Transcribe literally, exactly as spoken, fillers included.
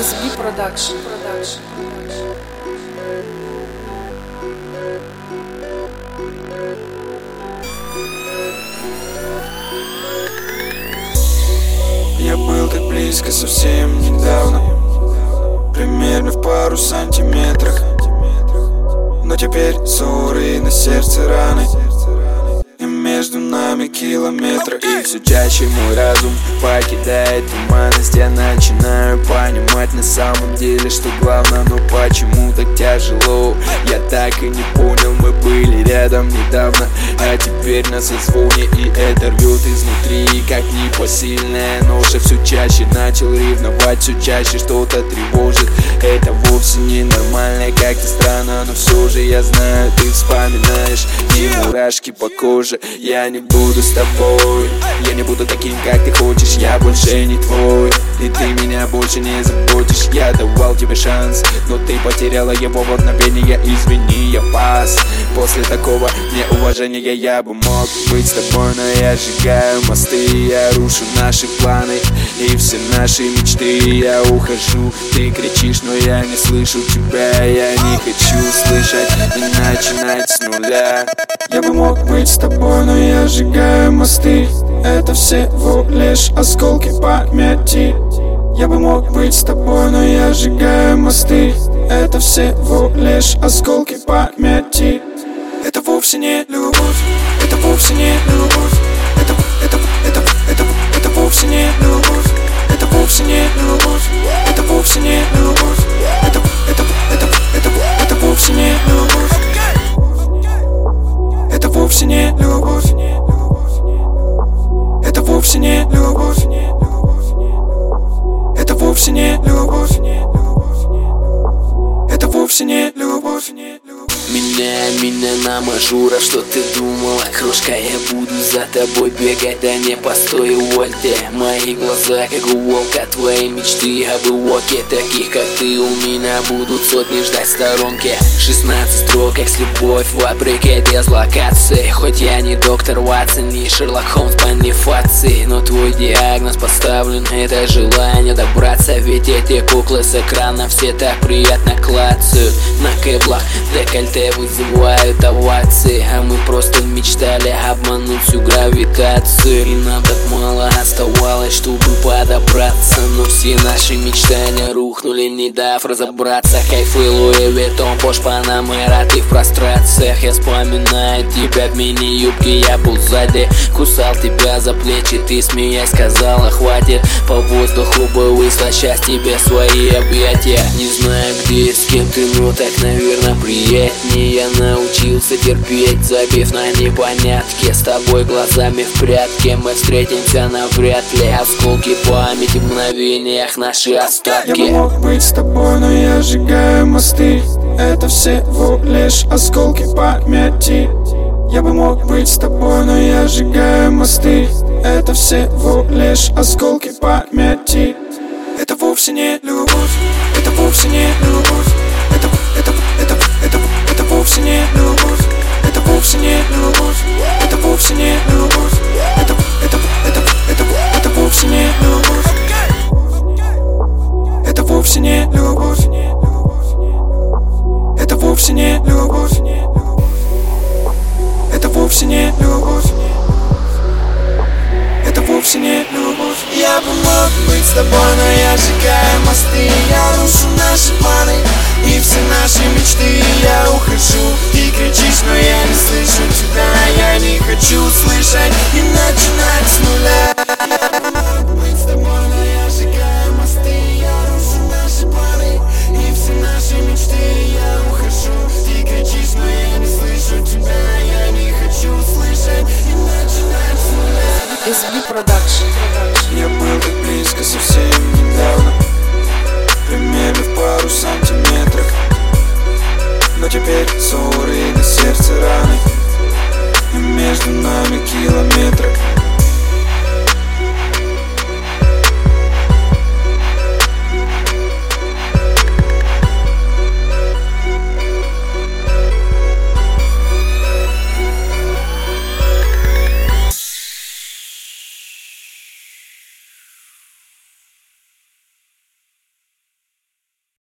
эс би Production. Я был так близко совсем недавно, примерно в пару сантиметрах, но теперь ссоры на сердце раны, и между нами километры. И все чаще мой разум покидает туманность. Я начинаю понимать на самом деле, что главное, но почему так тяжело. Я так и не понял, мы были рядом недавно, а теперь на созвоне, и это рвет изнутри, как непосильная ноша. Все чаще начал ревновать, все чаще что-то тревожит. Это вовсе не нормально, как-то странно, но все же я знаю, ты вспоминаешь, и мурашки по коже. Я не буду с тобой, я не буду таким, как ты хочешь. Я больше не твой, и ты меня больше не заботишь. Я давал тебе шанс, но ты потеряла его в мгновение. Извини, я пас. После такого неуважения я бы мог быть с тобой, но я сжигаю мосты, я рушу наши планы и все наши мечты. Я ухожу, ты кричишь, но я не слышу тебя. Я не хочу слышать и начинать с нуля. Я бы мог быть с тобой, но я сжигаю мосты. Это всего лишь осколки памяти. Я бы мог быть с тобой, но я сжигаю мосты. Это всего лишь осколки памяти. Это вовсе не любовь, это вовсе не любовь. Это, это, это, это, это вовсе не любовь. Это вовсе не любовь, это вовсе не любовь. Это, это, это, это, это вовсе не любовь. Это вовсе не любовь. Это вовсе не любовь. Это вовсе не любовь. Это вовсе не любовь. Меняй меня на мажора, что ты думала, крошка? Я буду за тобой бегать, да не постой, увольте. Мои глаза как у волка, твои мечты об уоке. Таких как ты у меня будут сотни ждать в сторонке. Шестнадцать строк, как с любовь, вопреки дислокации. Хоть я не доктор Ватсон, не Шерлок Холмс Бонифаций, но твой диагноз поставлен, это желание добраться. Ведь эти куклы с экрана все так приятно клацают на кэблах, декольте вызывают овации, а мы просто мечтали обмануть всю гравитацию. И нам так мало оставалось, чтобы подобраться, но все наши мечтания рухнули, не дав разобраться. Кайфы Луи Виттон, Пош Панамера, ты в прострациях. Я вспоминаю тебя в мини-юбке, я был сзади, кусал тебя за плечи, ты смеясь сказала хватит. По воздуху бы выслать тебе свои объятия. Не знаю где и с кем ты, но так наверное приятнее. Я научился терпеть, забив на непонятки. С тобой глазами в прятки, мы встретимся навряд ли. Осколки памяти в мгновениях, наши остатки. Я бы мог быть с тобой, но я сжигаю мосты. Это всего лишь осколки памяти. Я бы мог быть с тобой, но я сжигаю мосты. Это всего лишь осколки памяти. Это вовсе не любовь, это вовсе не любовь. Это, это, это, это, это вовсе не любовь. Это вовсе не любовь. Это вовсе не любовь. Это, это, это, это, это вовсе не любовь. Это вовсе не любовь. Это вовсе не любовь. Это вовсе не любовь. Это вовсе не любовь. Я бы мог быть с тобой, но я сжигаю мосты. Я рушу наши планы и все наши мечты. Я ухожу, ты кричишь, но я не слышу тебя. Я не хочу слышать и начинать с нуля.